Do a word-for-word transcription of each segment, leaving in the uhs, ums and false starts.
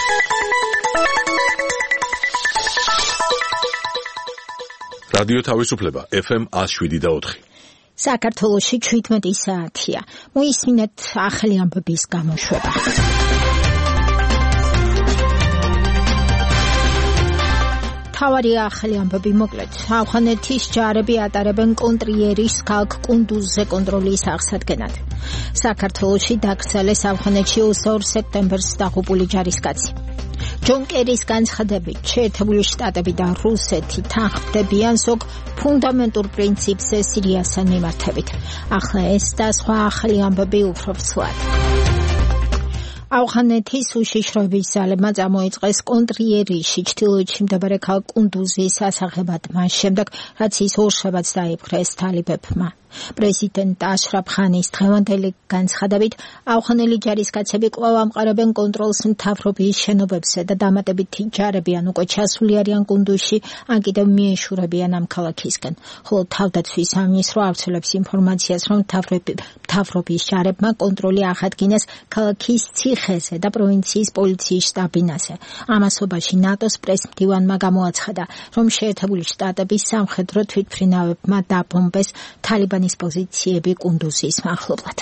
რადიო თავისუფლება ეფ ემ one oh seven და four. საქართველოში seventeen საათია. მოისმინეთ ახალი ამბების გამოშვება. თავარი ახალი ამბები მოკლედ. ავღანეთის ჯარები ატარებენ კონტრიერის ქალაქ კუნდუზზე კონტროლის აღსადგენად. საქართველოში დაკრძალეს ავღანეთში twenty-two სექტემბერს დაღუპული ჯარისკაცი. ჯონ კერის განცხადებით, შეერთებული შტატები და რუსეთი თანხმდებიან ზოგ ფუნდამენტურ პრინციპზე სირიასთან მიმართებით. ახლა ეს და სხვა ახალი ამბები უფრო ცვლად. ავღანეთის უშიშროების ძალებმა წამოიწყეს კონტრიერიში ჩრდილოეთში მდებარე ქალაქ კუნდუზის ასაღებად მას შემდეგ, რაც ის ორშაბათს დაიპყრეს თალიბებმა. პრეზიდენტ აშრაფ ხანის დღევანდელი განცხადებით, ავღანელი ჯარისკაცები კვლავ ამყარებენ კონტროლს მთავრობის შენობებზე და დამატებითი ჯარები ან უკვე ჩასული არიან კუნდუზში, ან კიდევ მიეშურებიან ამ ქალაქისკენ. ხოლო თავდაცვის სამინისტრო ავრცელებს ინფორმაციას, რომ მთავრობის ჯარებმა კონტროლი აღადგინეს ქალაქის ციხეზე და პროვინციის პოლიციის შტაბ-ბინაზე. ამასობაში ნატოს პრესმდივანმა გამოაცხადა, რომ შეერთებული შტატების სამხედრო თვითმფრინავებმა დაბომბეს თალიბანის პოზიციები კუნდუზის მახლობლად.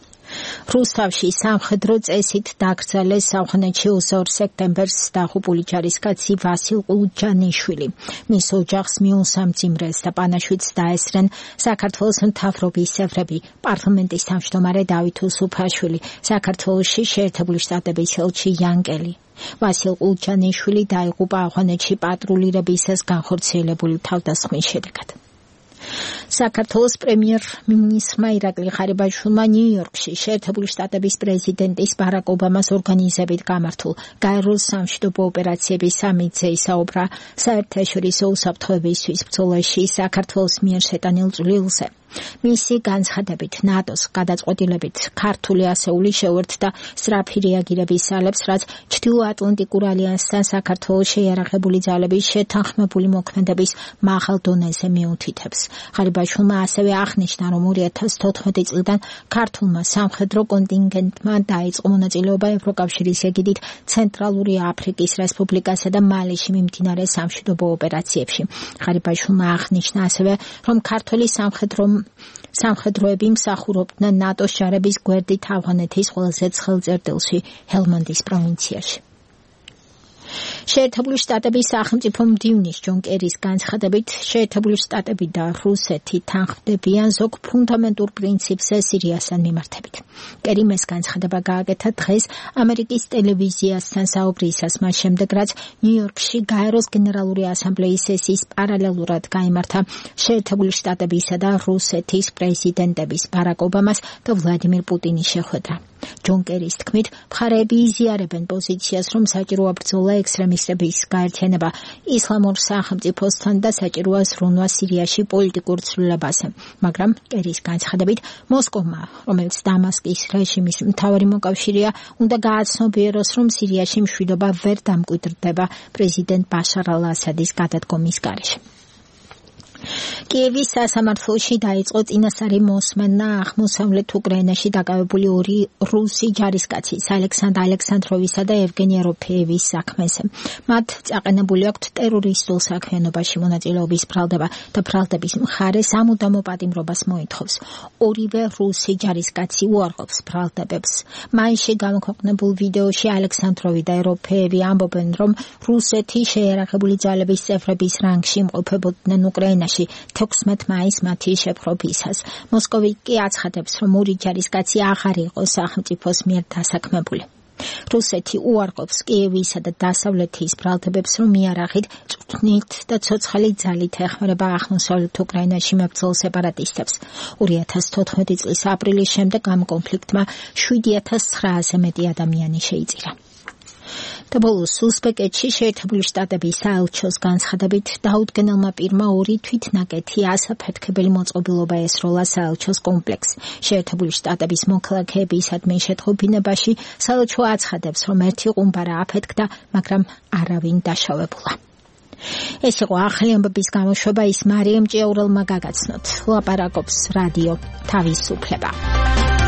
რუსთავში სამხედრო წესით დაკრძალეს ავღანეთში twenty-two სექტემბერს დაღუპული ჯარისკაცი ვასილ ყულჯანიშვილი. მის ოჯახს მიუსამძიმრეს და პანაშვიდს დაესწრენ საქართველოს მთავრობის წევრები, პარლამენტის თავმჯდომარე დავით უსუფაშვილი, საქართველოში შეერთებული შტატების ელჩი იანკელი. ვასილ ყულჯანიშვილი დაიღუპა ავღანეთში პატრულირებისას განხორციელებული თავდასხმის შედეგად. საქართველოს პრემიერ-მინისტრმა ირაკლი ღარიბაშვილმა ნიუ-იორკში შეერთებული შტატების პრეზიდენტის ბარაკ ობამას ორგანიზებით გამართულ გაეროს სამშვიდობო ოპერაციების სამიტზე ისაუბრა საერთაშორისო უსაფრთხოებისთვის ბრძოლაში საქართველოს მიერ შეტანილ წვლილზე. მისი განცხადებით, ნატოს გადაწყვეტილებით ქართული ასეული შეუერთდა სწრაფი რეაგირების ძალებს, რაც ჩრდილო-ატლანტიკურ ალიანსთან საქართველოს შეიარაღებული ძალების შეთანხმებული მოქმედების მაღალ დონეზე მიუთითებს. ღარიბაშვილმა ასევე აღნიშნა, რომ two thousand fourteen წლიდან ქართულმა სამხედრო კონტინგენტმა დაიწყო მონაწილეობა ევროკავშირის ეგიდით ცენტრალური აფრიკის რესპუბლიკასა და მალიში მიმდინარე სამშვიდობო ოპერაციებში. ღარიბაშვილმა აღნიშნა ასევე, რომ ქართული სამხედრო სამხედროები მსახურობდნენ ნატოს ჯარების გვერდით ავღანეთის ყველაზე ცხელ წერტილში, ჰელმანდის პროვინციაში. შეერთებული შტატების სახელმწიფო მდივნის ჯონ კერის განცხადებით, შეერთებული შტატები და რუსეთი თანხმდებიან ზოგ ფუნდამენტურ პრინციპზე სირიასთან მიმართებით. კერიმ ეს განცხადება გააკეთა დღეს ამერიკის ტელევიზიასთან საუბრისას, მას შემდეგ, რაც ნიუ-იორკში გაეროს გენერალური ასამბლეის სესიის პარალელურად გაიმართა შეერთებული შტატებისა და რუსეთის პრეზიდენტების ბარაკ ობამას და ვლადიმირ პუტინის შეხვედრა. ჯონ კერის თქმით, მხარეები იზიარებენ პოზიციას, რომ საჭიროა ბრძოლა ექსტრემისტების გაერთიანება ისლამურ სახელმწიფოსთან და საჭიროა ზრუნვა სირიაში პოლიტიკურ ცვლილებაზე. მაგრამ კერის განცხადებით, მოსკოვმა, რომელიც დამასკის რეჟიმის მთავარი მოკავშირეა, უნდა გააცნობიეროს, რომ სირიაში მშვიდობა ვერ დამკვიდრდება პრეზიდენტ ბაშარ ალ-ასადის გადადგომის გარეშე. კიევის სასამართლოში დაიწყო წინასწარი მოსმენა აღმოსავლეთ უკრაინაში დაკავებული ორი რუსი ჯარისკაცის, ალექსანდრ ალექსანდროვისა და ევგენი ეროფეევის საქმეზე. მათ წაყენებული აქვთ ტერორისტულ საქმიანობაში მონაწილეობის ბრალდება და ბრალდების მხარე სამუდამო პატიმრობას მოითხოვს. ორივე რუსი ჯარისკაცი უარყოფს ბრალდებებს. მაისში გამოქვეყნებულ ვიდეოში ალექსანდროვი და ეროფეევი ამბობენ, რომ რუსეთის შეიარაღებული ძალების წევრების რანგში იმყოფებოდნენ უკრაინაში თექვსმეტ მაისს მათი შეპყრობისას. მოსკოვი კი აცხადებს, რომ ორი ჯარისკაცი აღარ იყო სახელმწიფოს მიერ დასაქმებული. რუსეთი უარყოფს კიევისა და დასავლეთის ბრალდებებს, რომ იარაღით, წვრთნით და ცოცხალი ძალით ეხმარება აღმოსავლეთ უკრაინაში მებრძოლ სეპარატისტებს. two thousand fourteen წლის აპრილის შემდეგ ამ კონფლიქტმა seven thousand nine hundred-ზე მეტი ადამიანი შეიწირა. და ბოლოს უზბეკეთში შეერთებული შტატების საელჩოს განცხადებით, დაუდგენელმა პირმა ორი თვითნაკეთი ასაფეთქებელი მოწყობილობა ესროლა საელჩოს კომპლექსს. შეერთებული შტატების მოქალაქეებისადმი შეთხობინებაში საელჩო აცხადებს, რომ ერთი ყუმბარა აფეთქდა, მაგრამ არავინ დაშავებულა. ეს იყო ახალი ამბების გამოშვება, ის მარიამ ჭიაურელმა გაგაცნოთ. ლაპარაკობს რადიო თავისუფლება.